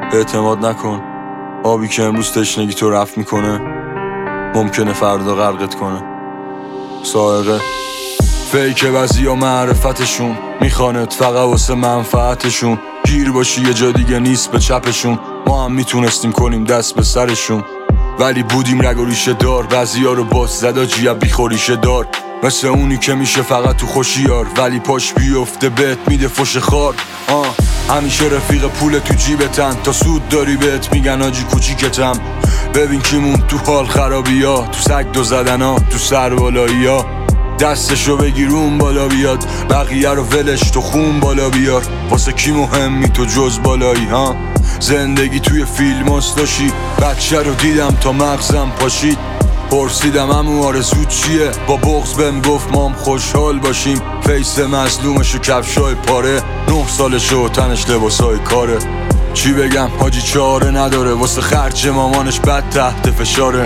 اعتماد نکن، آبی که امروز تشنگی تو رفت میکنه ممکنه فردا غرقت کنه. سائقه فیک بعضی ها معرفتشون میخواند فقط واسه منفعتشون. گیر باشی یه جا دیگه نیست به چپشون، ما هم میتونستیم کنیم دست به سرشون، ولی بودیم رگ و ریشه دار. بعضی ها رو باز زدا جیب بیخوریشه دار، مثل اونی که میشه فقط تو خوشیار ولی پاش بیفته بهت میده فش خار. همیشه رفیق پول تو جیبتن، تا سود داری بهت میگن آجی کوچیکتم. ببین کیمون تو حال خرابی ها، تو سگ دو زدن ها، تو سر بالایی ها. دستشو بگیرون بالا بیاد، بقیه رو ولش تو خون بالا بیار. واسه کی مهمی تو جز بالایی ها؟ زندگی توی فیلم هستاشی، بچه رو دیدم تا مغزم پاشید. پرسیدم امو آرزو چیه، با بغض بهم گفت مام خوشحال باشیم. فیس مظلومشو کفشای پاره، 9 سالشو تنش لباسای کاره. چی بگم حاجی چاره نداره، واسه خرج مامانش بد تحت فشاره.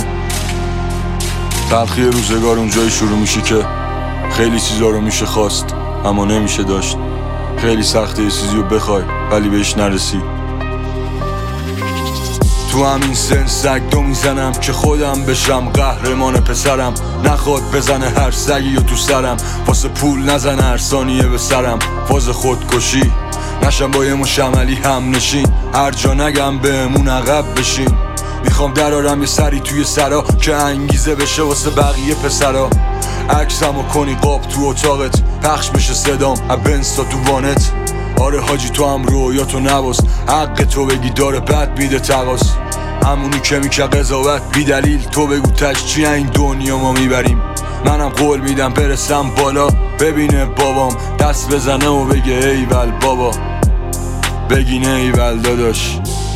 تلخی روزگار اونجایی شروع میشه که خیلی چیزا رو میشه خواست اما نمیشه داشت. خیلی سخته یه چیزی رو بخوای ولی بهش نرسی. تو همین سن سگ دو میزنم که خودم بشم قهرمان پسرم. نخواد بزنه هر سگی و تو سرم، واسه پول نزنه هر ثانیه به سرم. فاز خودکشی نشم با یه مش عملی هم نشین، هر جا نگم بهمون عقب بشین. میخوام درارم یه سری توی سرا که انگیزه بشه واسه بقیه پسرا. عکسمو کنی قاب تو اتاقت، پخش بشه صدام ابنستا تو وانت. آره حاجی تو هم رویاتو نباس، حق تو بگی داره بد میده تقاس. همونی که میشه قضاوت بی دلیل، تو بگو تش چی این دنیا ما میبریم. منم قول میدم برسم بالا، ببینه بابام دست بزنه و بگه ایول بابا، بگینه ایول داداش.